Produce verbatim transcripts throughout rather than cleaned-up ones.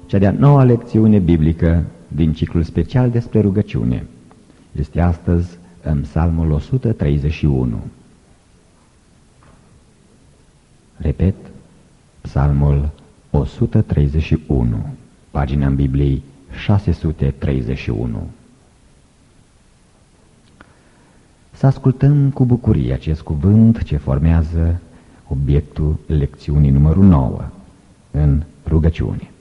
cea de-a noua lecțiune biblică din ciclul special despre rugăciune. Este astăzi în Psalmul o sută treizeci și unu. Repet, Psalmul o sută treizeci și unu, pagina în Bibliei șase sute treizeci și unu. Să ascultăm cu bucurie acest cuvânt ce formează obiectul lecțiunii numărul nouă în rugăciune.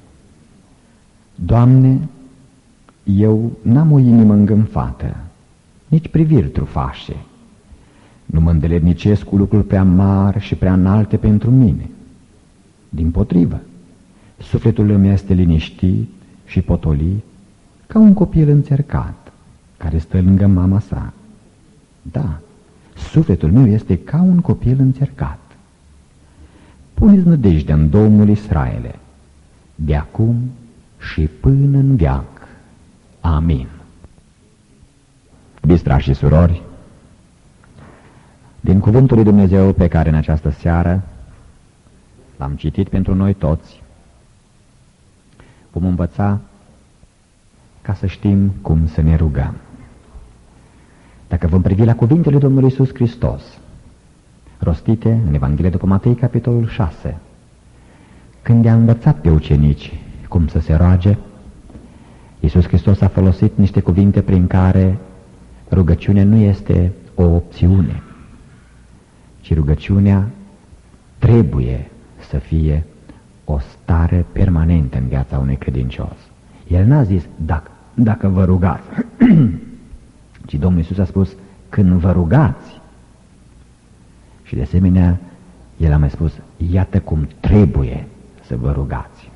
Doamne, eu n-am o inimă îngânfată, nici priviri trufașe. Nu mă îndeletnicesc cu lucruri prea mari și prea înalte pentru mine. Dimpotrivă, sufletul meu este liniștit și potolit ca un copil înțercat care stă lângă mama sa. Da, sufletul meu este ca un copil înțercat. Puneți nădejdea în Domnul Israele, de acum și până în veac. Amin. Iubiți frați și surori, din cuvântul lui Dumnezeu pe care în această seară l-am citit pentru noi toți, vom învăța ca să știm cum să ne rugăm. Dacă vom privi la cuvintele Domnului Iisus Hristos, rostite în Evanghelia după Matei, capitolul șase, când i-a învățat pe ucenici cum să se roage, Iisus Hristos a folosit niște cuvinte prin care rugăciunea nu este o opțiune, ci rugăciunea trebuie să fie o stare permanentă în viața unui credincios. El n-a zis dacă, dacă vă rugați, ci Domnul Iisus a spus când vă rugați. Și de asemenea, El a mai spus, iată cum trebuie să vă rugați.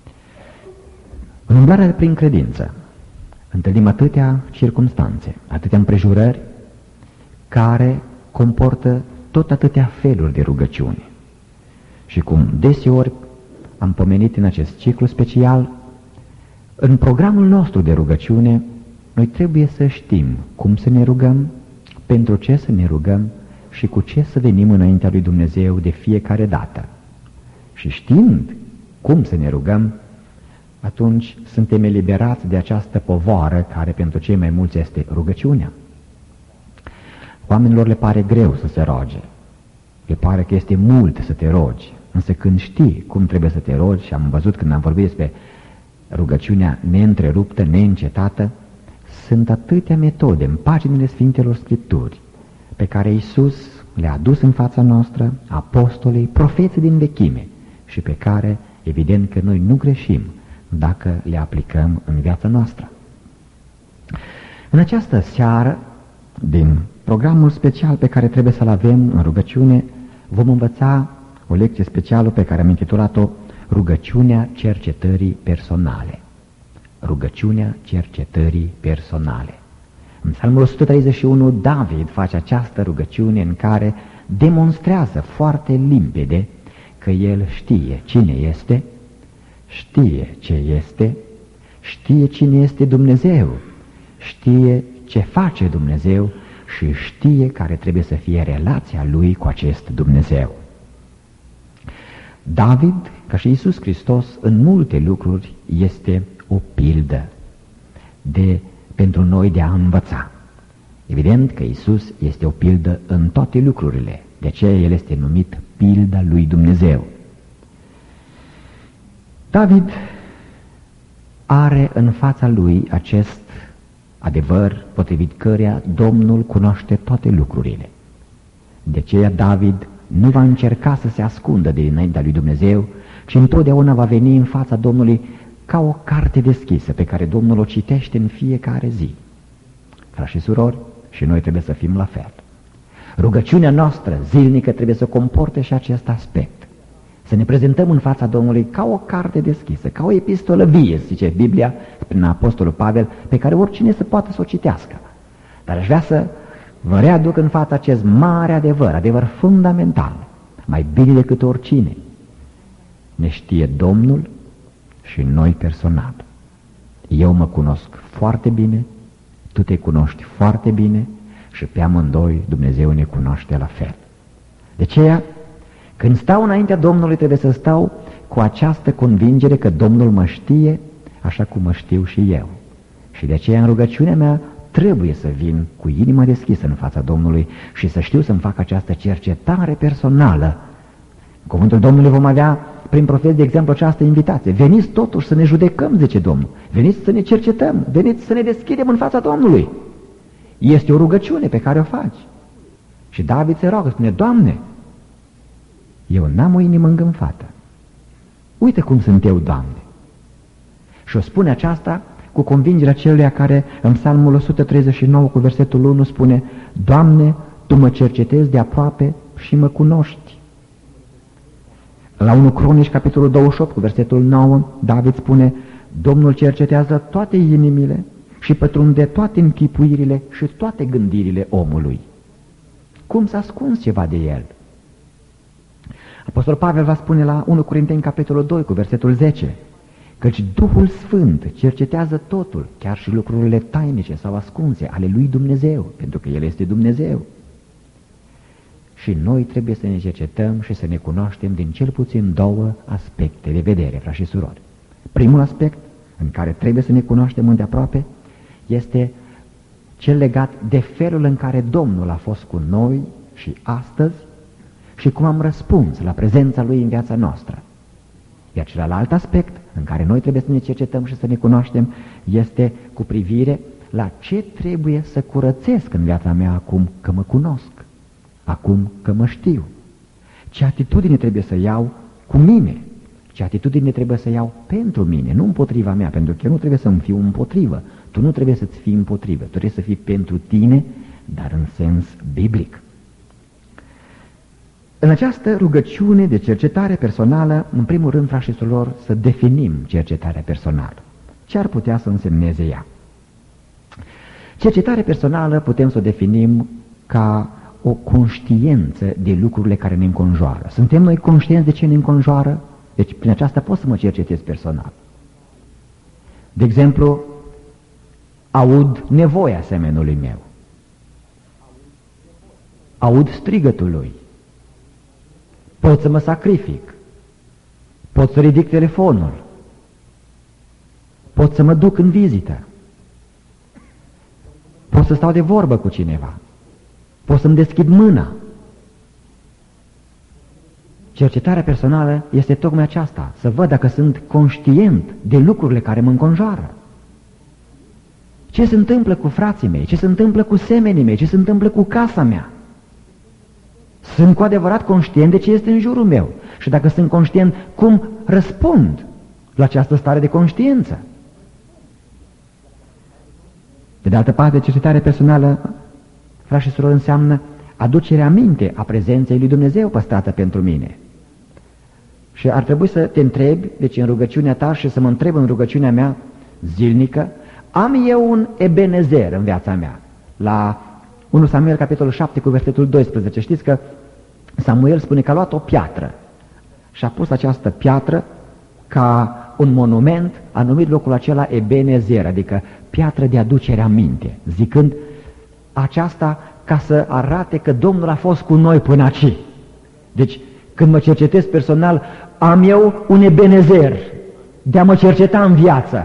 În umblarea prin credință întâlnim atâtea circumstanțe, atâtea împrejurări care comportă tot atâtea feluri de rugăciune. Și cum deseori am pomenit în acest ciclu special, în programul nostru de rugăciune, noi trebuie să știm cum să ne rugăm, pentru ce să ne rugăm și cu ce să venim înaintea lui Dumnezeu de fiecare dată. Și știind cum să ne rugăm, atunci suntem eliberați de această povară care pentru cei mai mulți este rugăciunea. Oamenilor le pare greu să se roage, le pare că este mult să te rogi, însă când știi cum trebuie să te rogi, și am văzut când am vorbit despre rugăciunea neîntreruptă, neîncetată, sunt atâtea metode în paginile Sfintelor Scripturi pe care Iisus le-a adus în fața noastră, apostolii, profeții din vechime, și pe care, evident că noi nu greșim dacă le aplicăm în viața noastră. În această seară, din programul special pe care trebuie să-l avem în rugăciune, vom învăța o lecție specială pe care am intitulat-o Rugăciunea cercetării personale. Rugăciunea cercetării personale. În Psalmul o sută treizeci și unu, David face această rugăciune în care demonstrează foarte limpede că el știe cine este, știe ce este, știe cine este Dumnezeu, știe ce face Dumnezeu și știe care trebuie să fie relația lui cu acest Dumnezeu. David, ca și Iisus Hristos, în multe lucruri este o pildă de, pentru noi de a învăța. Evident că Iisus este o pildă în toate lucrurile, de aceea El este numit pilda lui Dumnezeu. David are în fața lui acest adevăr potrivit căreia Domnul cunoaște toate lucrurile. De aceea David nu va încerca să se ascundă de înaintea lui Dumnezeu, ci întotdeauna va veni în fața Domnului ca o carte deschisă pe care Domnul o citește în fiecare zi. Frați și surori, și noi trebuie să fim la fel. Rugăciunea noastră zilnică trebuie să comporte și acest aspect. Să ne prezentăm în fața Domnului ca o carte deschisă, ca o epistolă vie, zice Biblia, prin Apostolul Pavel, pe care oricine să poată să o citească. Dar aș vrea să vă readuc în fața acest mare adevăr, adevăr fundamental, mai bine decât oricine. Ne știe Domnul și noi personal. Eu mă cunosc foarte bine, tu te cunoști foarte bine și pe amândoi Dumnezeu ne cunoaște la fel. De aceea, când stau înaintea Domnului, trebuie să stau cu această convingere că Domnul mă știe așa cum mă știu și eu. Și de aceea în rugăciunea mea trebuie să vin cu inima deschisă în fața Domnului și să știu să-mi fac această cercetare personală. În cuvântul Domnului vom avea prin profeți, de exemplu, această invitație. Veniți totuși să ne judecăm, zice Domnul. Veniți să ne cercetăm, veniți să ne deschidem în fața Domnului. Este o rugăciune pe care o faci. Și David se roagă, spune, Doamne, eu n-am o inimă îngânfată. Uite cum sunt eu, Doamne. Și o spune aceasta cu convingerea celuia care în Psalmul o sută treizeci și nouă cu versetul unu spune, Doamne, Tu mă cercetezi de aproape și mă cunoști. La unu Cronici, capitolul douăzeci și opt, cu versetul nouă, David spune, Domnul cercetează toate inimile și pătrunde toate închipuirile și toate gândirile omului. Cum s-a ascuns ceva de el? Apostol Pavel va spune la unu Corinteni, capitolul doi, cu versetul zece, căci Duhul Sfânt cercetează totul, chiar și lucrurile tainice sau ascunse ale lui Dumnezeu, pentru că El este Dumnezeu. Și noi trebuie să ne cercetăm și să ne cunoaștem din cel puțin două aspecte de vedere, frați și surori. Primul aspect în care trebuie să ne cunoaștem îndeaproape este cel legat de felul în care Domnul a fost cu noi și astăzi și cum am răspuns la prezența Lui în viața noastră. Iar celălalt aspect în care noi trebuie să ne cercetăm și să ne cunoaștem este cu privire la ce trebuie să curățesc în viața mea acum că mă cunosc, acum că mă știu. Ce atitudine trebuie să iau cu mine, ce atitudine trebuie să iau pentru mine, nu împotriva mea, pentru că eu nu trebuie să-mi fiu împotrivă. Tu nu trebuie să-ți fii împotrivă, tu trebuie să fii pentru tine, dar în sens biblic. În această rugăciune de cercetare personală, în primul rând, frați și surori, să definim cercetarea personală. Ce ar putea să însemneze ea? Cercetarea personală putem să o definim ca o conștiență de lucrurile care ne înconjoară. Suntem noi conștienți de ce ne înconjoară? Deci prin aceasta pot să mă cercetez personal. De exemplu, aud nevoia semenului meu. Aud strigătul lui. Pot să mă sacrific. Pot să ridic telefonul. Pot să mă duc în vizită. Pot să stau de vorbă cu cineva. Pot să-mi deschid mâna. Cercetarea personală este tocmai aceasta, să văd dacă sunt conștient de lucrurile care mă înconjoară. Ce se întâmplă cu frații mei, ce se întâmplă cu semenii mei, ce se întâmplă cu casa mea. Sunt cu adevărat conștient de ce este în jurul meu și dacă sunt conștient, cum răspund la această stare de conștiință. De de altă parte, cercetarea personală, frați și surori, înseamnă aducerea aminte a prezenței lui Dumnezeu păstrată pentru mine. Și ar trebui să te întrebi, deci în rugăciunea ta și să mă întreb în rugăciunea mea zilnică, am eu un Ebenezer în viața mea? La unu Samuel, capitolul șapte, cu versetul doisprezece, știți că Samuel spune că a luat o piatră și a pus această piatră ca un monument, a numit locul acela Ebenezer, adică piatră de aducere aminte, zicând aceasta ca să arate că Domnul a fost cu noi până aici. Deci, când mă cercetez personal, am eu un Ebenezer de a mă cerceta în viață.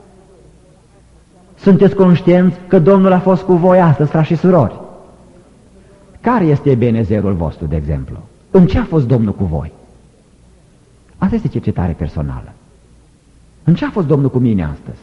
Sunteți conștienți că Domnul a fost cu voi astăzi, frați și surori? Care este Ebenezerul vostru, de exemplu? În ce a fost Domnul cu voi? Asta este cercetare personală. În ce a fost Domnul cu mine astăzi?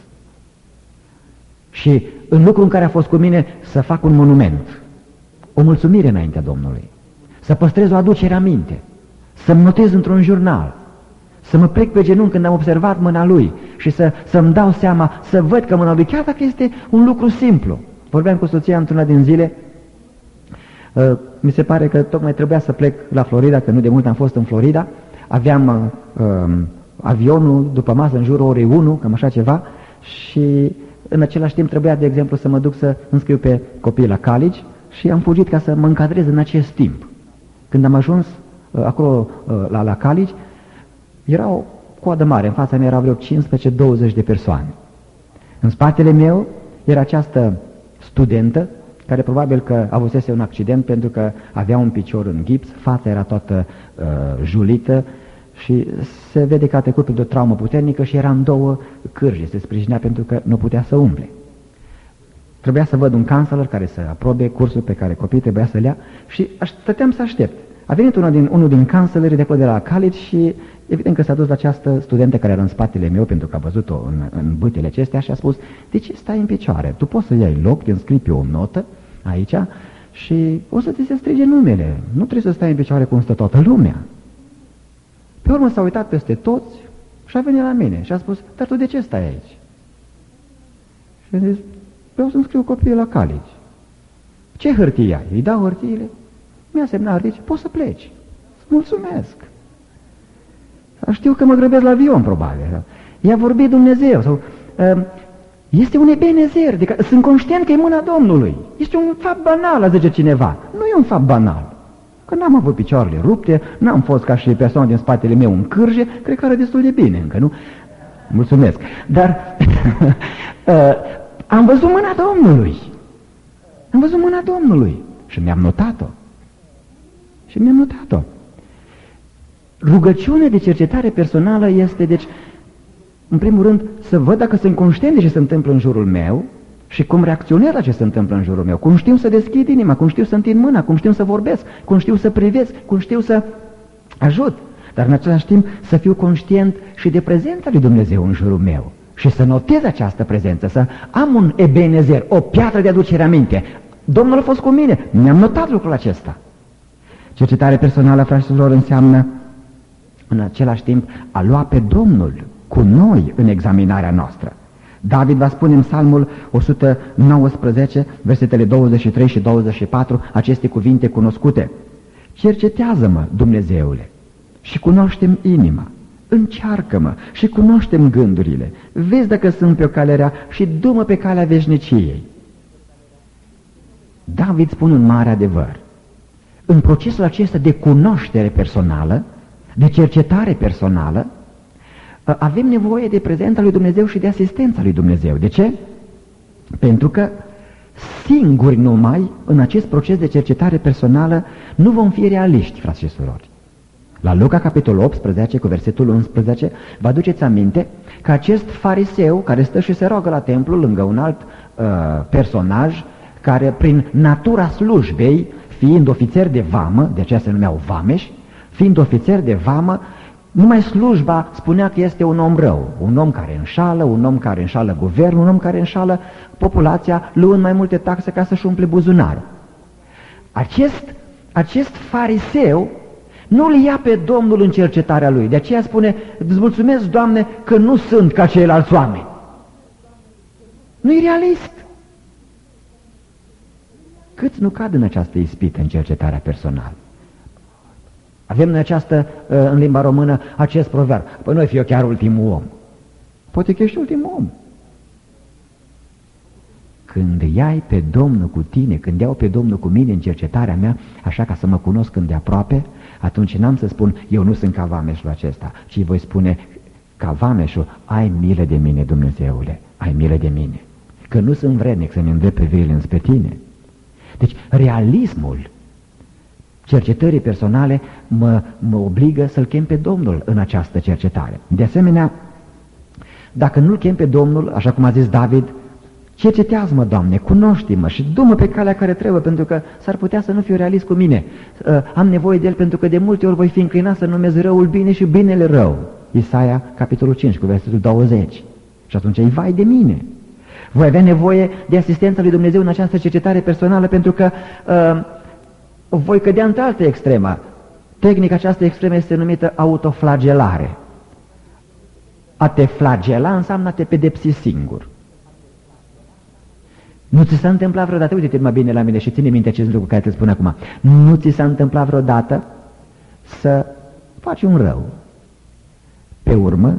Și în lucrul în care a fost cu mine să fac un monument, o mulțumire înaintea Domnului, să păstrez o aducere aminte, să-mi notez într-un jurnal, să mă plec pe genunchi când am observat mâna Lui și să, să-mi dau seama, să văd că mâna Lui, chiar dacă este un lucru simplu. Vorbeam cu soția într-una din zile, uh, mi se pare că tocmai trebuia să plec la Florida, că nu de mult am fost în Florida, aveam uh, uh, avionul după masă în jurul orei unu, cam așa ceva, și în același timp trebuia, de exemplu, să mă duc să înscriu pe copii la college și am fugit ca să mă încadrez în acest timp. Când am ajuns uh, acolo uh, la, la college, era o coadă mare, în fața mea erau vreo cincisprezece douăzeci de persoane. În spatele meu era această studentă, care probabil că avusese un accident pentru că avea un picior în gips, fața era toată uh, julită și se vede că a trecut de o traumă puternică și era în două cârje, se sprijinea pentru că nu putea să umble. Trebuia să văd un counselor care să aprobe cursul pe care copiii trebuia să-l ia și stăteam să aștept. A venit unul din, unul din counselorii de acolo de la college și evident că s-a dus la această studentă care era în spatele meu pentru că a văzut-o în, în bâtele acestea și a spus: de ce stai în picioare? Tu poți să iei loc, te înscrii pe o notă aici și o să ți se strige numele. Nu trebuie să stai în picioare cum stă toată lumea. Pe urmă s-a uitat peste toți și a venit la mine și a spus: dar tu de ce stai aici? Și a zis: vreau să-mi scriu copiii la college. Ce hârtie ai? Îi dau hârtiile? Mi-a semnat hârtie, poți să pleci. Mulțumesc. Știu că mă grăbesc la avion, probabil. I-a vorbit Dumnezeu. Sau, uh, este un Ebenezer. Adică, sunt conștient că e mâna Domnului. Este un fapt banal, a zice cineva. Nu e un fapt banal. Că n-am avut picioarele rupte, n-am fost ca și persoana din spatele meu în cârje, cred că ară destul de bine încă, nu? Mulțumesc. Dar uh, am văzut mâna Domnului. Am văzut mâna Domnului. Și mi-am notat-o. Și mi-am notat-o. Rugăciunea de cercetare personală este, deci, în primul rând, să văd dacă sunt conștient de ce se întâmplă în jurul meu și cum reacționez la ce se întâmplă în jurul meu, cum știu să deschid inima, cum știu să întind mâna, cum știu să vorbesc, cum știu să privesc, cum știu să ajut. Dar în același timp să fiu conștient și de prezența lui Dumnezeu în jurul meu și să notez această prezență, să am un Ebenezer, o piatră de aducere aminte. Domnul a fost cu mine, mi-am notat lucrul acesta. Cercetare personală, fraților, înseamnă în același timp a lua pe Domnul cu noi în examinarea noastră. David va spune în Psalmul o sută nouăsprezece, versetele douăzeci și trei și douăzeci și patru, aceste cuvinte cunoscute: cercetează-mă, Dumnezeule, și cunoaște-mi inima, încearcă-mă și cunoaște-mi gândurile, vezi dacă sunt pe o cale rea și du-mă pe calea veșniciei. David spune un mare adevăr. În procesul acesta de cunoaștere personală, de cercetare personală, avem nevoie de prezența lui Dumnezeu și de asistența lui Dumnezeu. De ce? Pentru că singuri numai în acest proces de cercetare personală nu vom fi realiști, frați și surori. La Luca, capitolul optsprezece, cu versetul unsprezece, vă aduceți aminte că acest fariseu care stă și se roagă la templu lângă un alt uh, personaj care prin natura slujbei, fiind ofițer de vamă, de aceea se numeau vameși, fiind ofițer de vamă, numai slujba spunea că este un om rău, un om care înșală, un om care înșală guvernul, un om care înșală populația, luând mai multe taxe ca să-și umple buzunarul. Acest, acest fariseu nu-l ia pe Domnul în cercetarea lui, de aceea spune: îți mulțumesc, Doamne, că nu sunt ca ceilalți oameni. Nu-i realist. Câți nu cad în această ispită în cercetarea personală? Avem în această, în limba română, acest proverb: păi noi fi eu chiar ultimul om. Poate că ești ultimul om. Când iai pe Domnul cu tine, când iau pe Domnul cu mine în cercetarea mea, așa ca să mă cunosc îndeaproape, atunci n-am să spun: eu nu sunt ca vameșul acesta, ci voi spune: ca vameșul, ai milă de mine, Dumnezeule, ai milă de mine, că nu sunt vrednic să-mi îndrept privirile înspre tine. Deci realismul cercetării personale mă, mă obligă să-L chem pe Domnul în această cercetare. De asemenea, dacă nu-L chem pe Domnul, așa cum a zis David, cercetează-mă, Doamne, cunoaște-mă și du-mă pe calea care trebuie, pentru că s-ar putea să nu fiu realist cu mine. Am nevoie de El pentru că de multe ori voi fi înclinat să numesc răul bine și binele rău. Isaia, capitolul cinci, cu versetul douăzeci. Și atunci îi vai de mine. Voi avea nevoie de asistența lui Dumnezeu în această cercetare personală, pentru că uh, voi cădea într altă extremă. Tehnica aceasta extremă este numită autoflagelare. A te flagela înseamnă a te pedepsi singur. Nu ți s-a întâmplat vreodată, uite-te mai bine la mine și ține minte acest lucru care te spun acum, nu ți s-a întâmplat vreodată să faci un rău? Pe urmă,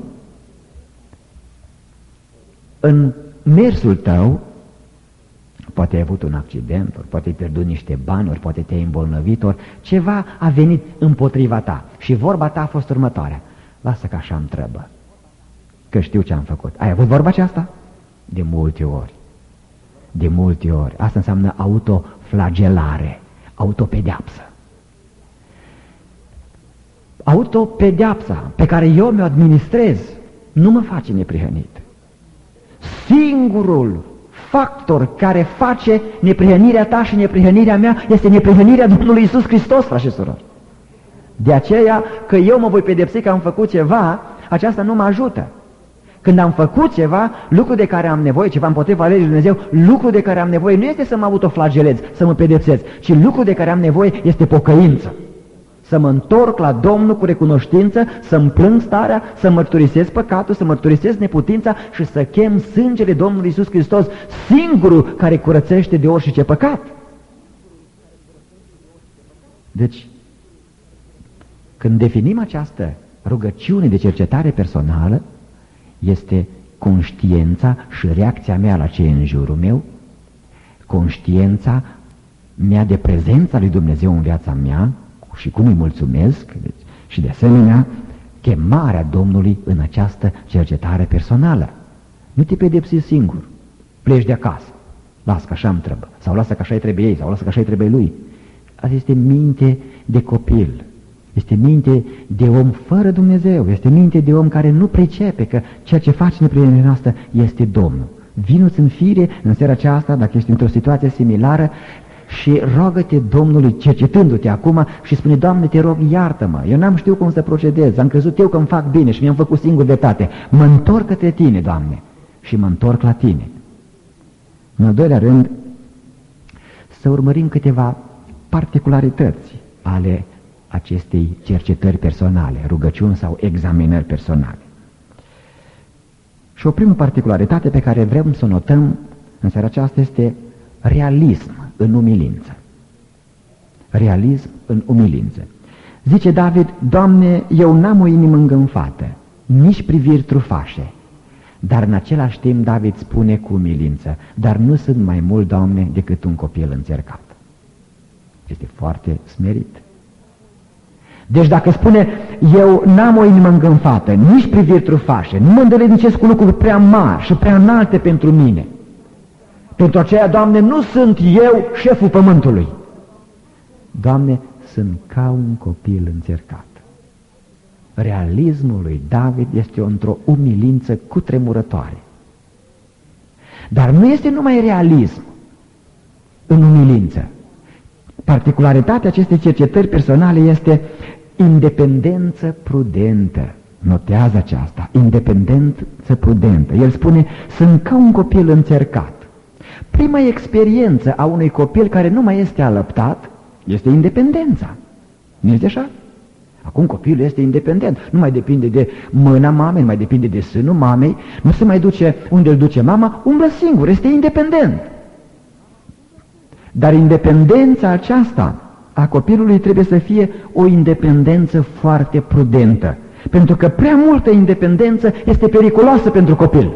în mersul tău, poate ai avut un accident, ori poate ai pierdut niște bani, ori poate te-ai îmbolnăvit, ori ceva a venit împotriva ta și vorba ta a fost următoarea: lasă că așa îmi trebuie, că știu ce am făcut. Ai avut vorba aceasta? De multe ori. De multe ori. Asta înseamnă autoflagelare, autopedeapsă. Autopedeapsa pe care eu mi-o administrez nu mă face neprihănit. Singurul factor care face neprihănirea ta și neprihănirea mea este neprihănirea Domnului Iisus Hristos, frați și surori. De aceea că eu mă voi pedepsi că am făcut ceva, aceasta nu mă ajută. Când am făcut ceva, lucru de care am nevoie, ceva împotriva legii lui Dumnezeu, lucru de care am nevoie nu este să mă autoflagelez, să mă pedepsez, ci lucru de care am nevoie este pocăință. Să mă întorc la Domnul cu recunoștință, să-mi plâng starea, să mărturisesc păcatul, să mărturisesc neputința și să chem sângele Domnului Iisus Hristos, singurul care curățește de orice păcat. Deci, când definim această rugăciune de cercetare personală, este conștiința și reacția mea la ce e în jurul meu, conștiința mea de prezența lui Dumnezeu în viața mea și cum îi mulțumesc, deci, și de asemenea chemarea Domnului în această cercetare personală. Nu te pedepsi singur, pleci de acasă, lasă că așa-mi trebuie, sau lasă că așa-i trebuie ei, sau lasă că așa-i trebuie lui. Asta este minte de copil. Este minte de om fără Dumnezeu, este minte de om care nu pricepe că ceea ce face neprihănirea noastră este Domnul. Vino-ți în fire în seara aceasta, dacă ești într-o situație similară, și rogă-te Domnului, cercetându-te acum, și spune: Doamne, te rog, iartă-mă, eu n-am știut cum să procedez, am crezut eu că îmi fac bine și mi-am făcut singur dreptate. Mă întorc către Tine, Doamne, și mă întorc la Tine. În al doilea rând, să urmărim câteva particularități ale acestei cercetări personale, rugăciuni sau examinări personale. Și o primă particularitate pe care vrem să o notăm în seara aceasta este realism în umilință. Realism în umilință. Zice David: Doamne, eu n-am o inimă îngânfată, nici priviri trufașe. Dar în același timp David spune cu umilință: dar nu sunt mai mult, Doamne, decât un copil înțercat. Este foarte smerit. Deci dacă spune: eu n-am o inimă îngânfată, nici priviri trufașe, nu mă îndeletnicesc cu lucruri prea mari și prea înalte pentru mine, pentru aceea, Doamne, nu sunt eu șeful pământului. Doamne, sunt ca un copil înțercat. Realismul lui David este într-o umilință cutremurătoare. Dar nu este numai realism în umilință. Particularitatea acestei cercetări personale este independență prudentă. Notează aceasta, independență prudentă. El spune: sunt ca un copil înțercat. Prima experiență a unui copil care nu mai este alăptat este independența. Nu este așa? Acum copilul este independent, nu mai depinde de mâna mamei, nu mai depinde de sânul mamei, nu se mai duce unde îl duce mama, umblă singur, este independent. Dar independența aceasta a copilului trebuie să fie o independență foarte prudentă, pentru că prea multă independență este periculoasă pentru copil.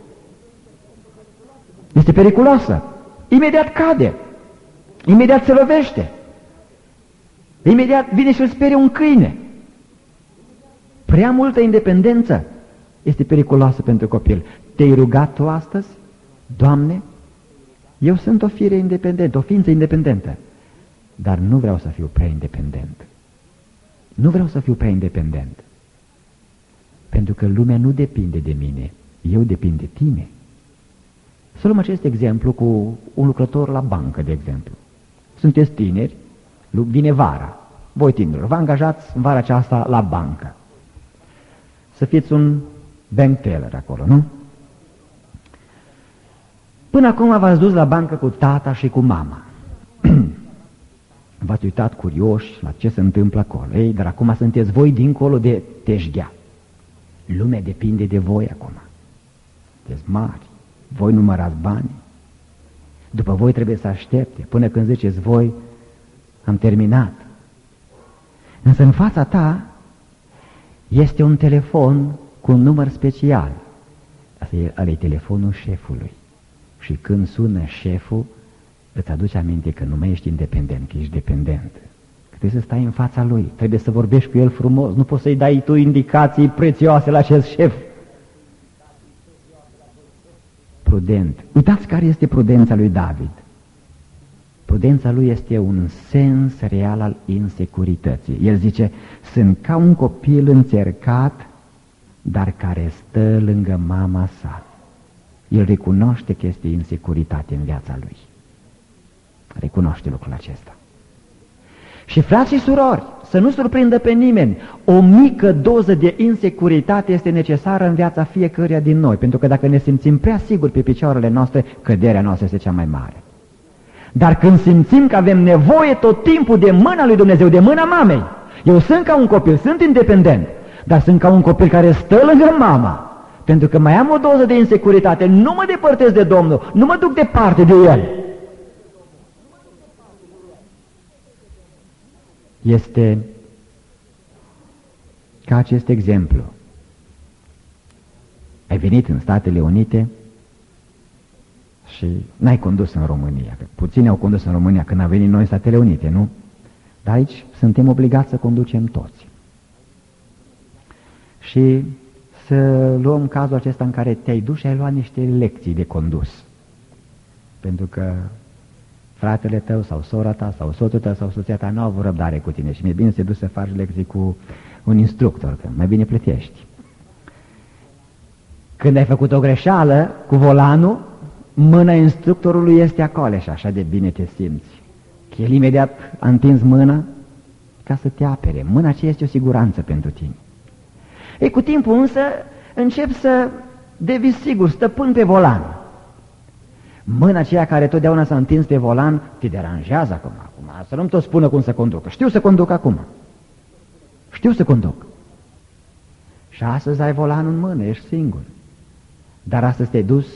Este periculoasă. Imediat cade, imediat se lovește, imediat vine și îl sperie un câine. Prea multă independență este periculoasă pentru copil. Te-ai rugat tu astăzi? Doamne, eu sunt o fire independentă, o ființă independentă, dar nu vreau să fiu prea independent. Nu vreau să fiu prea independent, pentru că lumea nu depinde de mine, eu depind de Tine. Să luăm acest exemplu cu un lucrător la bancă, de exemplu. Sunteți tineri, vine vara, voi tinerilor, vă angajați în vara aceasta la bancă. Să fiți un bank teller acolo, nu? Până acum v-ați dus la bancă cu tata și cu mama. V-ați uitat curioși la ce se întâmplă acolo. Ei, dar acum sunteți voi dincolo de teșghea. Lumea depinde de voi acum. Sunteți mari. Voi numărați bani. După voi trebuie să aștepte până când ziceți voi: am terminat. Însă în fața ta este un telefon cu un număr special. Asta e, ăla e telefonul șefului. Și când sună șeful, îți aduce aminte că nu mai ești independent, că ești dependent. Că trebuie să stai în fața lui, trebuie să vorbești cu el frumos, nu poți să-i dai tu indicații prețioase la acest șef. Prudent. Uitați care este prudența lui David. prudența lui este un sens real al insecurității. El zice, sunt ca un copil înțercat, dar care stă lângă mama sa. El recunoaște că este insecuritate în viața lui. Recunoaște lucrul acesta. Și frați și surori, să nu surprindă pe nimeni, o mică doză de insecuritate este necesară în viața fiecăruia din noi, pentru că dacă ne simțim prea siguri pe picioarele noastre, căderea noastră este cea mai mare. Dar când simțim că avem nevoie tot timpul de mâna lui Dumnezeu, de mâna mamei, eu sunt ca un copil, sunt independent, dar sunt ca un copil care stă lângă mama, pentru că mai am o doză de insecuritate, nu mă depărtez de Domnul, nu mă duc departe de El. Este ca acest exemplu. Ai venit în Statele Unite și n-ai condus în România. Puțini au condus în România când am venit noi în Statele Unite, nu? Dar aici suntem obligați să conducem toți. Și să luăm cazul acesta în care te-ai dus și ai luat niște lecții de condus. Pentru că fratele tău sau sora ta sau soțul tău sau soția ta nu au avut răbdare cu tine și mi-e bine să te duci să faci lecții cu un instructor, că mai bine plătești. Când ai făcut o greșeală cu volanul, mâna instructorului este acolo și așa de bine te simți. Că el imediat a întins mâna ca să te apere. Mâna aceea este o siguranță pentru tine. Ei, cu timpul însă încep să devii sigur, stăpân pe volan. Mâna aceea care totdeauna s-a întins pe volan te deranjează acum. acum. Să nu-mi tot spună cum să conducă. Știu să conduc acum. Știu să conduc. Și astăzi ai volanul în mână, ești singur. Dar astăzi te-ai dus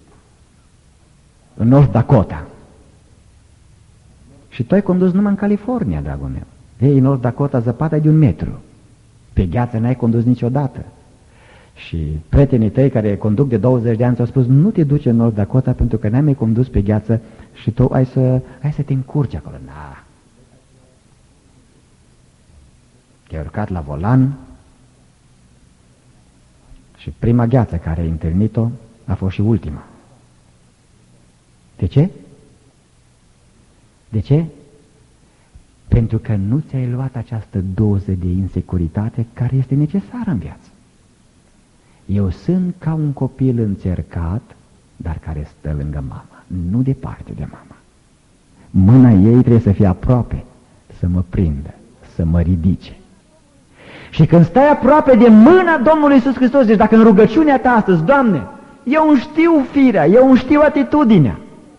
în North Dakota. Și tu ai condus numai în California, dragul meu. Ei, în North Dakota zăpada e de un metru. Pe gheață n-ai condus niciodată. Și prietenii tăi care conduc de douăzeci de ani ți-au spus, nu te duci în North Dakota pentru că n-ai mai condus pe gheață și tu ai să, ai să te încurci acolo. Na. Te-ai urcat la volan și prima gheață care ai întâlnit-o a fost și ultima. De ce? De ce? Pentru că nu ți-ai luat această doză de insecuritate care este necesară în viață. Eu sunt ca un copil înțercat, dar care stă lângă mama, nu departe de mama. Mâna ei trebuie să fie aproape, să mă prindă, să mă ridice. Și când stai aproape de mâna Domnului Iisus Hristos, deci dacă în rugăciunea ta astăzi, Doamne, eu îmi știu firea, eu îmi știu atitudinea.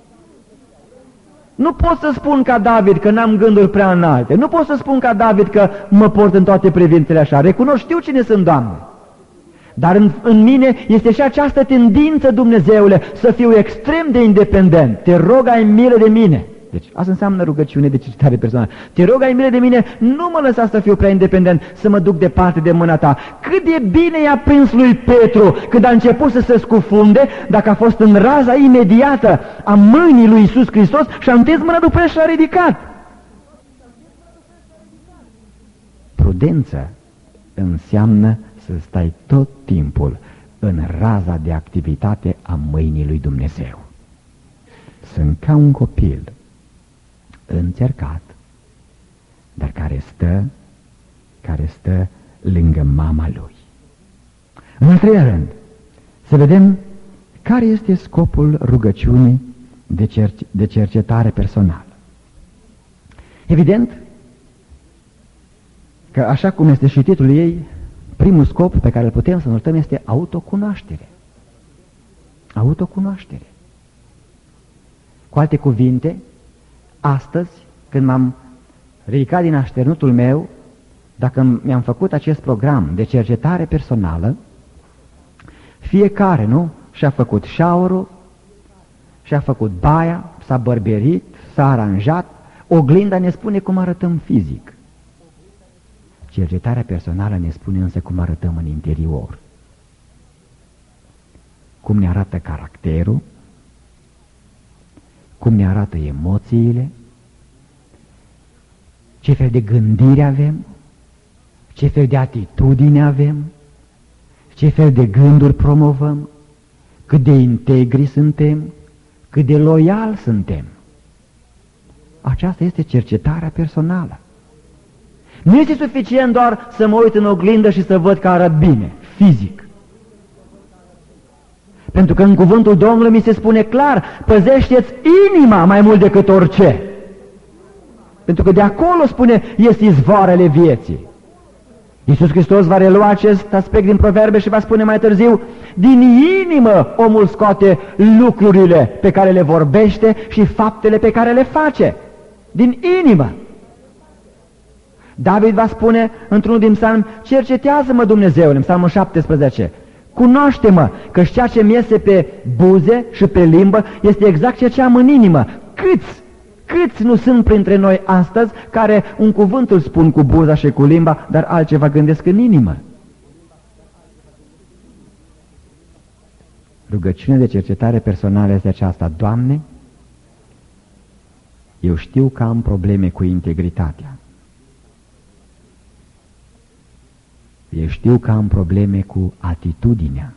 Nu pot să spun ca David că n-am gânduri prea înalte, nu pot să spun ca David că mă port în toate privințele așa, recunosc, știu cine sunt, Doamne. Dar în, în mine este și această tendință, Dumnezeule, să fiu extrem de independent. Te rog, ai milă de mine. Deci asta înseamnă rugăciune de cercetare personală. Te rog, ai milă de mine, nu mă lăsa să fiu prea independent, să mă duc departe de mâna ta. Cât de bine i-a prins lui Petru când a început să se scufunde, dacă a fost în raza imediată a mâinii lui Iisus Hristos și a întins mâna după el și l-a ridicat. Prudență înseamnă să stai tot timpul în raza de activitate a mâinii lui Dumnezeu. Sunt ca un copil încercat, dar care stă, care stă lângă mama lui. În al treilea rând, să vedem care este scopul rugăciunii de, cer- de cercetare personală. Evident că, așa cum este și titlul ei, primul scop pe care îl putem să notăm este autocunoaștere. Autocunoaștere. Cu alte cuvinte, astăzi, când m-am ridicat din așternutul meu, dacă mi-am făcut acest program de cercetare personală, fiecare, nu? Și-a făcut shower-ul, și-a făcut baia, s-a bărberit, s-a aranjat, oglinda ne spune cum arătăm fizic. Cercetarea personală ne spune însă cum arătăm în interior. Cum ne arată caracterul, cum ne arată emoțiile, ce fel de gândire avem, ce fel de atitudine avem, ce fel de gânduri promovăm, cât de integri suntem, cât de loiali suntem. Aceasta este cercetarea personală. Nu este suficient doar să mă uit în oglindă și să văd că arăt bine, fizic. Pentru că în cuvântul Domnului mi se spune clar, păzește-ți inima mai mult decât orice. Pentru că de acolo, spune, este izvoarele vieții. Iisus Hristos va relua acest aspect din Proverbe și va spune mai târziu, din inimă omul scoate lucrurile pe care le vorbește și faptele pe care le face. Din inimă. David va spune într-unul din psalmi, cercetează-mă Dumnezeule, în psalmul șaptesprezece, cunoaște-mă, că ceea ce mi iese pe buze și pe limbă este exact ceea ce am în inimă. Câți, câți nu sunt printre noi astăzi care un cuvânt îl spun cu buza și cu limba, dar altceva gândesc în inimă? Rugăciunea de cercetare personală este aceasta, Doamne, eu știu că am probleme cu integritatea. Eu știu că am probleme cu atitudinea.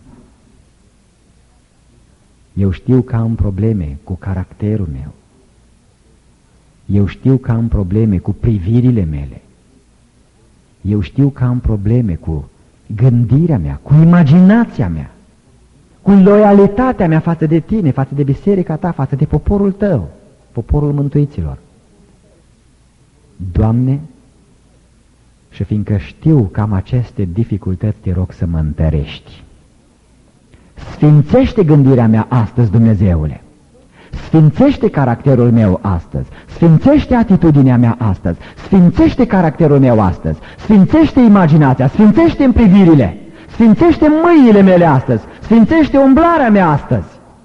Eu știu că am probleme cu caracterul meu. Eu știu că am probleme cu privirile mele. Eu știu că am probleme cu gândirea mea, cu imaginația mea, cu loialitatea mea față de tine, față de biserica ta, față de poporul tău, poporul mântuiților. Doamne, și fiindcă știu că am aceste dificultăți, te rog să mă întărești. Sfințește gândirea mea astăzi, Dumnezeule. Sfințește caracterul meu astăzi. Sfințește atitudinea mea astăzi. Sfințește caracterul meu astăzi. Sfințește imaginația. Sfințește-mi privirile. Sfințește mâinile mele astăzi. Sfințește umblarea mea astăzi.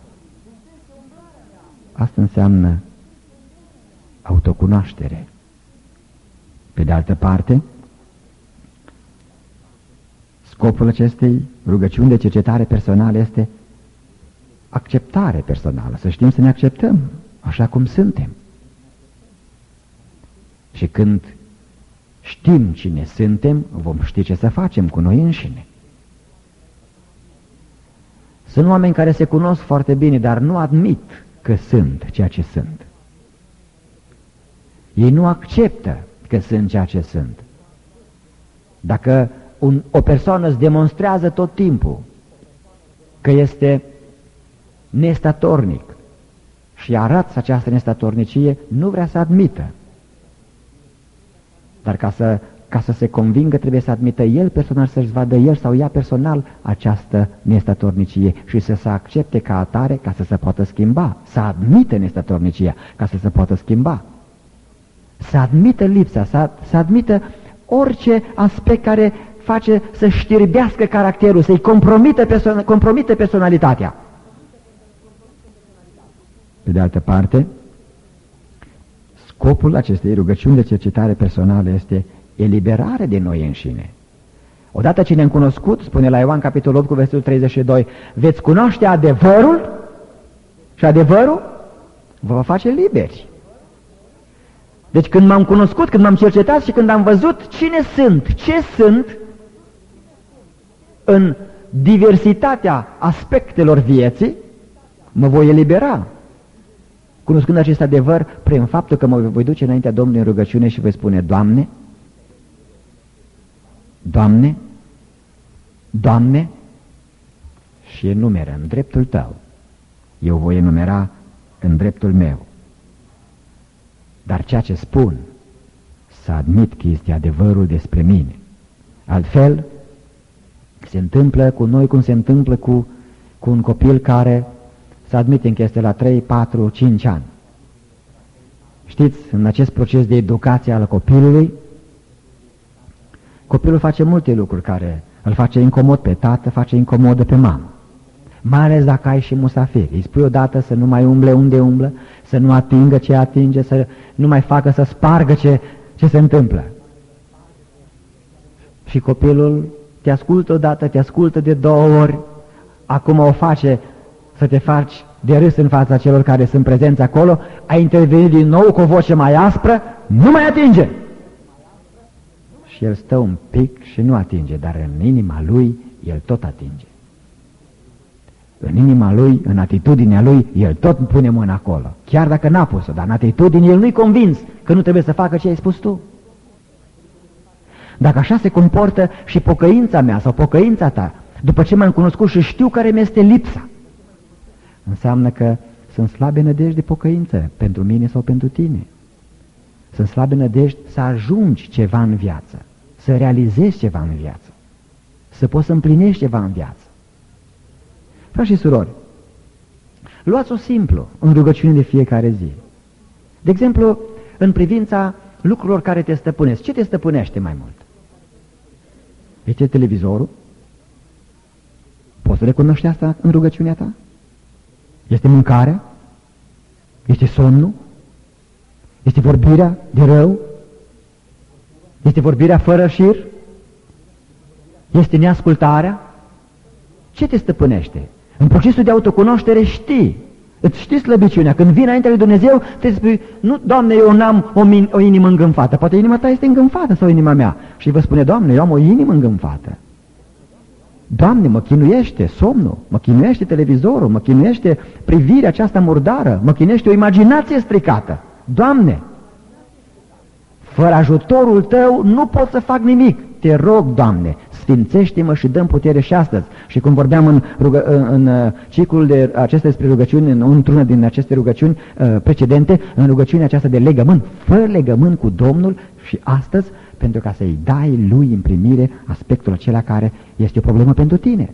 Asta înseamnă autocunoaștere. Pe de altă parte, scopul acestei rugăciuni de cercetare personală este acceptare personală, să știm să ne acceptăm așa cum suntem. Și când știm cine suntem, vom ști ce să facem cu noi înșine. Sunt oameni care se cunosc foarte bine, dar nu admit că sunt ceea ce sunt. Ei nu acceptă că sunt ceea ce sunt. Dacă un, o persoană îți demonstrează tot timpul că este nestatornic și arăți această nestatornicie, nu vrea să admită. Dar ca să, ca să se convingă, trebuie să admită el personal, să-și vadă el sau ea personal această nestatornicie și să se accepte ca atare ca să se poată schimba, să admită nestatornicia ca să se poată schimba, să admită lipsa, să, să admită orice aspect care face să știrbească caracterul, să-i compromite, perso compromite personalitatea. Pe de altă parte, scopul acestei rugăciuni de cercetare personală este eliberare de noi înșine. Odată ce ne-am cunoscut, spune la Ioan capitolul opt cu versetul treizeci și doi, veți cunoaște adevărul și adevărul vă va face liberi. Deci când m-am cunoscut, când m-am cercetat și când am văzut cine sunt, ce sunt, în diversitatea aspectelor vieții, mă voi elibera. Cunoscând acest adevăr, prin faptul că mă voi duce înaintea Domnului în rugăciune și voi spune, Doamne, Doamne, Doamne, și enumeră în dreptul Tău. Eu voi enumera în dreptul meu. Dar ceea ce spun, să admit că este adevărul despre mine. Altfel, se întâmplă cu noi cum se întâmplă cu, cu un copil care să admitem că este la trei, patru, cinci ani. Știți, în acest proces de educație al copilului, copilul face multe lucruri care îl face incomod pe tată, face incomodă pe mamă. Mai ales dacă ai și musafiri. Îi spui odată să nu mai umble unde umblă, să nu atingă ce atinge, să nu mai facă să spargă ce, ce se întâmplă. Și copilul te ascultă odată, te ascultă de două ori, acum o face să te faci de râs în fața celor care sunt prezenți acolo, ai intervenit din nou cu o voce mai aspră, nu mai atinge! Și el stă un pic și nu atinge, dar în inima lui el tot atinge. în inima lui, în atitudinea lui, el tot pune mâna acolo. Chiar dacă n-a pus-o, dar în atitudine el nu-i convins că nu trebuie să facă ce ai spus tu. Dacă așa se comportă și pocăința mea sau pocăința ta, după ce m-am cunoscut și știu care mi-este lipsa, înseamnă că sunt slabe nădejde de pocăință pentru mine sau pentru tine. Sunt slabe nădejde să ajungi ceva în viață, să realizezi ceva în viață, să poți să împlinești ceva în viață. Frați și surori, luați-o simplu în rugăciune de fiecare zi. De exemplu, în privința lucrurilor care te stăpânesc. Ce te stăpânește mai mult? Este televizorul? Poți să recunoști asta în rugăciunea ta? Este mâncarea? Este somnul? Este vorbirea de rău? Este vorbirea fără șir? Este neascultarea? Ce te stăpânește? În procesul de autocunoaștere știi, îți știi slăbiciunea. Când vii înainte lui Dumnezeu, te spui, nu, Doamne, eu n-am o, o inimă îngânfată. Poate inima ta este îngânfată sau inima mea. Și vă spune, Doamne, eu am o inimă îngânfată. Doamne, mă chinuiește somnul, mă chinuiește televizorul, mă chinuiește privirea aceasta murdară, mă chinuiește o imaginație stricată. Doamne, fără ajutorul Tău nu pot să fac nimic. Te rog, Doamne, sfințește-mă și dă-mi putere și astăzi. Și cum vorbeam în, rugă, în, în ciclul de acestea despre rugăciuni, în într-una din aceste rugăciuni uh, precedente, în rugăciunea aceasta de legământ, fă legământ cu Domnul și astăzi, pentru ca să-i dai lui în primire aspectul acela care este o problemă pentru tine.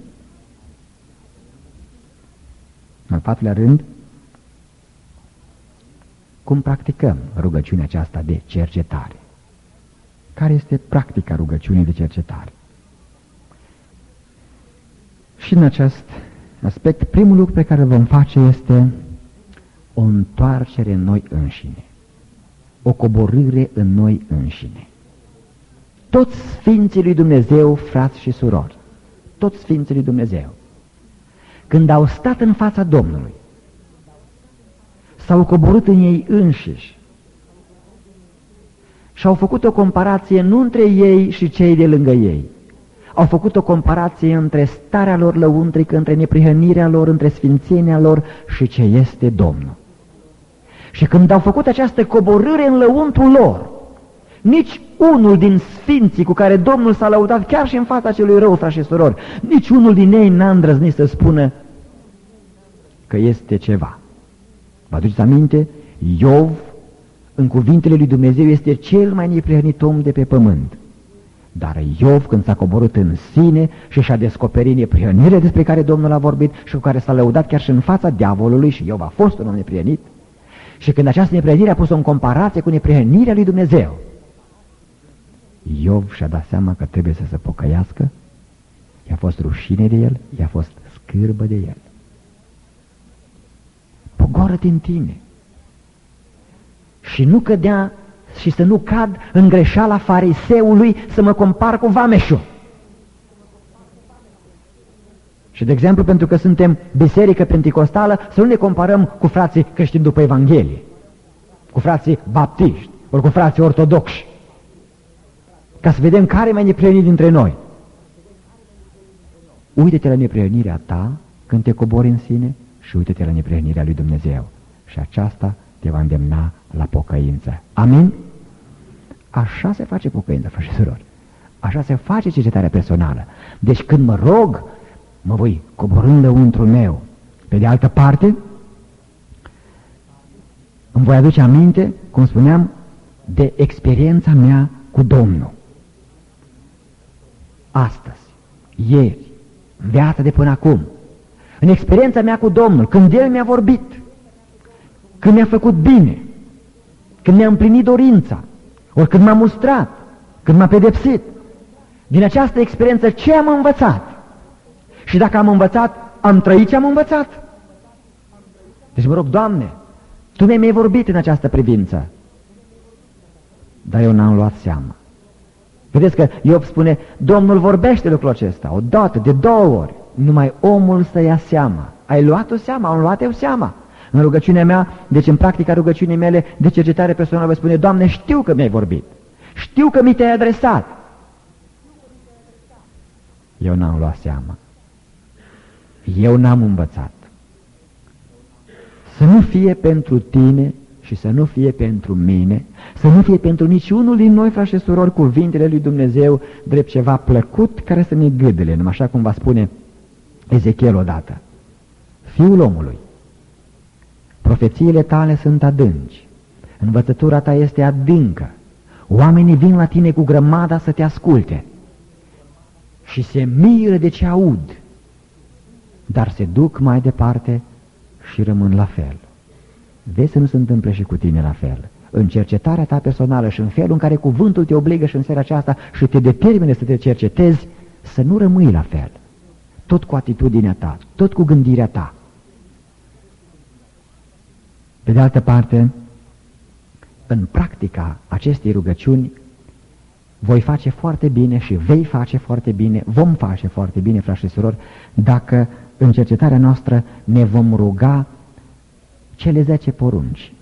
În al patrulea rând, cum practicăm rugăciunea aceasta de cercetare? Care este practica rugăciunii de cercetare? Și în acest aspect, primul lucru pe care îl vom face este o întoarcere în noi înșine, o coborâre în noi înșine. Toți Sfinții lui Dumnezeu, frați și surori, toți Sfinții lui Dumnezeu, când au stat în fața Domnului, s-au coborât în ei înșiși și au făcut o comparație nu între ei și cei de lângă ei. Au făcut o comparație între starea lor lăuntrică, între neprihănirea lor, între sfințenia lor și ce este Domnul. Și când au făcut această coborâre în lăuntrul lor, nici unul din sfinții cu care Domnul s-a lăudat, chiar și în fața celui rău, frați și surori, nici unul din ei n-a îndrăznit să spună că este ceva. Vă aduceți aminte? Iov, în cuvintele lui Dumnezeu, este cel mai neprihănit om de pe pământ. Dar Iov, când s-a coborât în sine și și-a descoperit neprihănirea despre care Domnul a vorbit și cu care s-a lăudat chiar și în fața diavolului, și Iov a fost un om neprihănit, și când această neprihănire a pus-o în comparație cu neprihănirea lui Dumnezeu, Iov și-a dat seama că trebuie să se pocăiască, i-a fost rușine de el, i-a fost scârbă de el. Pogoră-te în tine și nu cădea și să nu cad în greșeala fariseului să mă compar cu vameșul. Și de exemplu, pentru că suntem biserică penticostală, să nu ne comparăm cu frații creștini după Evanghelie, cu frații baptiști, ori cu frații ortodoxi, ca să vedem care e mai neprihănit dintre noi. Uită-te la neprihănirea ta când te cobori în sine și uită-te la neprihănirea lui Dumnezeu. Și aceasta te va îndemna la pocăință. Amin? Așa se face pocăința, frați și surori. Așa se face cercetarea personală. Deci când mă rog, mă voi coborând lăuntrul meu. Pe de altă parte, îmi voi aduce aminte, cum spuneam, de experiența mea cu Domnul. Astăzi, ieri, viața de până acum, în experiența mea cu Domnul, când El mi-a vorbit, când mi-a făcut bine, când mi-a împlinit dorința, ori când m-a mustrat, când m-a pedepsit, din această experiență ce am învățat? Și dacă am învățat, am trăit ce am învățat? Deci mă rog, Doamne, Tu mi-ai vorbit în această privință, dar eu n-am luat seama. Vedeți că Iov spune, Domnul vorbește lucrul acesta, o dată, de două ori, numai omul să ia seama. Ai luat-o seama, am luat eu seama. În rugăciunea mea, deci în practica rugăciunii mele de cercetare personală, vă spune, Doamne, știu că mi-ai vorbit, știu că mi te-ai adresat. Eu n-am luat seama. eu n-am învățat să nu fie pentru tine și să nu fie pentru mine, să nu fie pentru niciunul din noi, frați și surori, cuvintele lui Dumnezeu drept ceva plăcut care să ne gâdele, numai așa cum va spune Ezechiel odată. Fiul omului, profețiile tale sunt adânci, învățătura ta este adâncă, oamenii vin la tine cu grămada să te asculte și se miră de ce aud, dar se duc mai departe și rămân la fel. Vezi să nu se întâmple și cu tine la fel. În cercetarea ta personală și în felul în care cuvântul te obligă și în seara aceasta și te determine să te cercetezi, să nu rămâi la fel. Tot cu atitudinea ta, tot cu gândirea ta. Pe de altă parte, în practica acestei rugăciuni, voi face foarte bine și vei face foarte bine, vom face foarte bine, frați și surori, dacă în cercetarea noastră ne vom ruga cele zece porunci.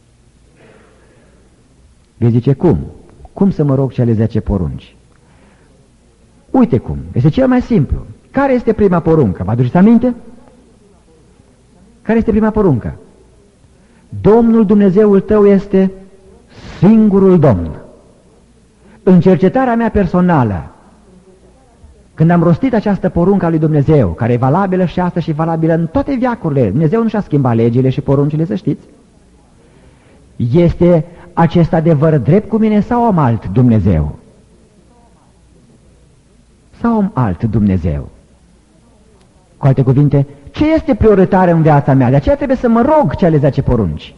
Vei zice, cum? Cum să mă rog cele zece porunci? Uite cum, este cel mai simplu. Care este prima poruncă? Vă aduceți aminte? Care este prima poruncă? Domnul Dumnezeul tău este singurul Domn. În cercetarea mea personală, când am rostit această poruncă a lui Dumnezeu, care e valabilă și astăzi și valabilă în toate veacurile, Dumnezeu nu și-a schimbat legile și poruncile, să știți, este acest adevăr drept cu mine sau am alt Dumnezeu? Sau am alt Dumnezeu? Cu alte cuvinte, ce este prioritar în viața mea? De aceea trebuie să mă rog cele zece porunci.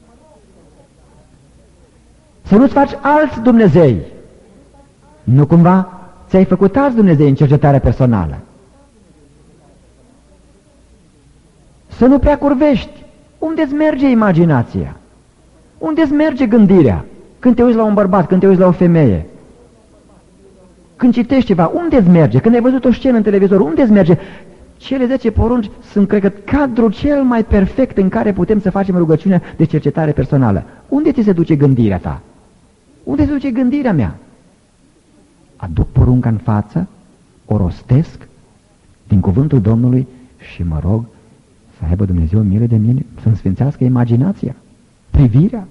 Să nu-ți faci alți Dumnezei. Nu cumva ți-ai făcut alți Dumnezei în cercetarea personală. Să nu prea curvești. Unde-ți merge imaginația? Unde-ți merge gândirea? Când te uiți la un bărbat, când te uiți la o femeie, când citești ceva, unde-ți merge? Când ai văzut o scenă în televizor, unde-ți merge? Cele zece porunci sunt, cred că, cadrul cel mai perfect în care putem să facem rugăciunea de cercetare personală. Unde ți se duce gândirea ta? Unde se duce gândirea mea? Aduc porunca în față, o rostesc din cuvântul Domnului și mă rog să aibă Dumnezeu milă de mine, să-mi sfințească imaginația, privirea.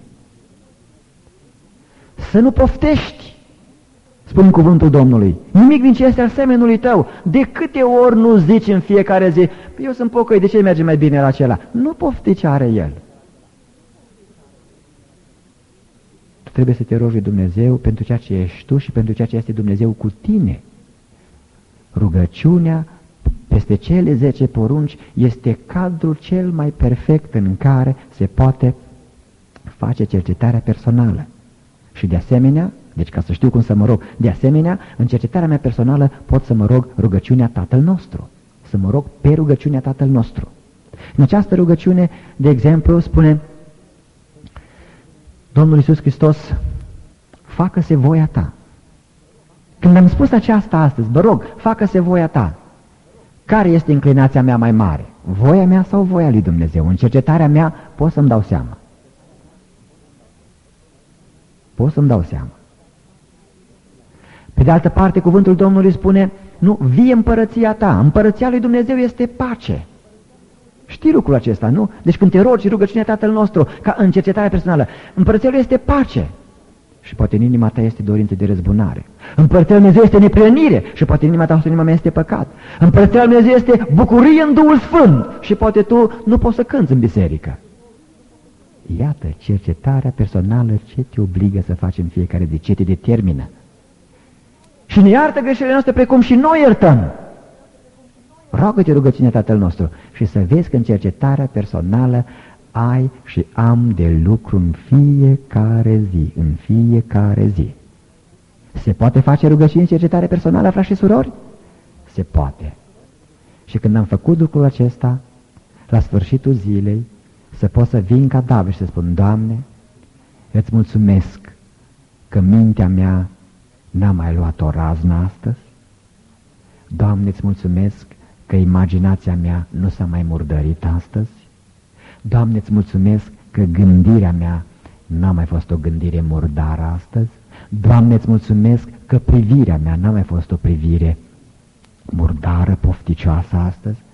Să nu poftești, spune cuvântul Domnului, nimic din ce este al semenului tău. De câte ori nu zici în fiecare zi, eu sunt pocăit, de ce merge mai bine la acela? Nu pofti ce are el. Tu trebuie să te rogi Dumnezeu pentru ceea ce ești tu și pentru ceea ce este Dumnezeu cu tine. Rugăciunea peste cele zece porunci este cadrul cel mai perfect în care se poate face cercetarea personală. Și de asemenea, deci ca să știu cum să mă rog, de asemenea, în cercetarea mea personală pot să mă rog rugăciunea Tatăl nostru. Să mă rog pe rugăciunea Tatăl nostru. În această rugăciune, de exemplu, spune Domnul Iisus Hristos, facă-se voia ta. Când am spus aceasta astăzi, vă rog, facă-se voia ta. Care este inclinația mea mai mare? Voia mea sau voia lui Dumnezeu? În cercetarea mea pot să-mi dau seama. Pot să-mi dau seama. Pe de altă parte, cuvântul Domnului spune, nu, vie împărăția ta. Împărăția lui Dumnezeu este pace. Știi lucrul acesta, nu? Deci când te rogi rugăciunea Tatăl nostru, ca în cercetarea personală, împărăția lui este pace. Și poate în inima ta este dorință de răzbunare. Împărăția lui Dumnezeu este neplenire și poate în inima ta sau în inima mea este păcat. Împărăția lui Dumnezeu este bucurie în Duhul Sfânt și poate tu nu poți să cânți în biserică. Iată, cercetarea personală ce te obligă să faci în fiecare zi, ce te determină. Și ne iartă greșelile noastre precum și noi iertăm. Roagă-te rugăciunea Tatăl nostru și să vezi că în cercetarea personală ai și am de lucru în fiecare zi, în fiecare zi. Se poate face rugăciune în cercetare personală, frați și surori? Se poate. Și când am făcut lucrul acesta, la sfârșitul zilei, să pot să vin ca David și să spun, Doamne, îți mulțumesc că mintea mea n-a mai luat o raznă astăzi. Doamne, îți mulțumesc că imaginația mea nu s-a mai murdărit astăzi. Doamne, îți mulțumesc că gândirea mea n-a mai fost o gândire murdară astăzi. Doamne, îți mulțumesc că privirea mea n-a mai fost o privire murdară, pofticioasă astăzi.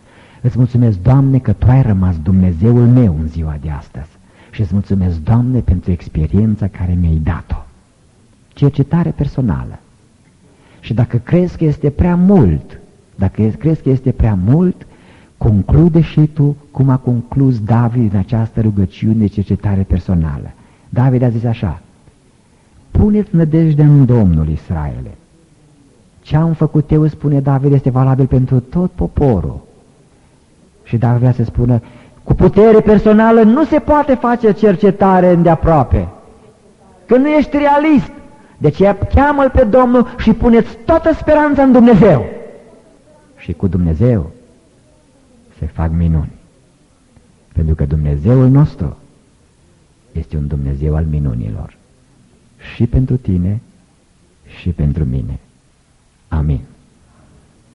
Îți mulțumesc, Doamne, că Tu ai rămas Dumnezeul meu în ziua de astăzi. Și îți mulțumesc, Doamne, pentru experiența care mi-ai dat-o. Cercetare personală. Și dacă crezi că este prea mult, dacă crezi că este prea mult, conclude și tu cum a conclus David în această rugăciune de cercetare personală. David a zis așa: puneți nădejde în Domnul, Israele. Ce am făcut eu, spune David, este valabil pentru tot poporul. Și David vrea să spună: cu putere personală nu se poate face cercetare îndeaproape, că nu ești realist. De aceea cheamă-L pe Domnul și puneți toată speranța în Dumnezeu. Și cu Dumnezeu se fac minuni. Pentru că Dumnezeul nostru este un Dumnezeu al minunilor. Și pentru tine și pentru mine. Amin.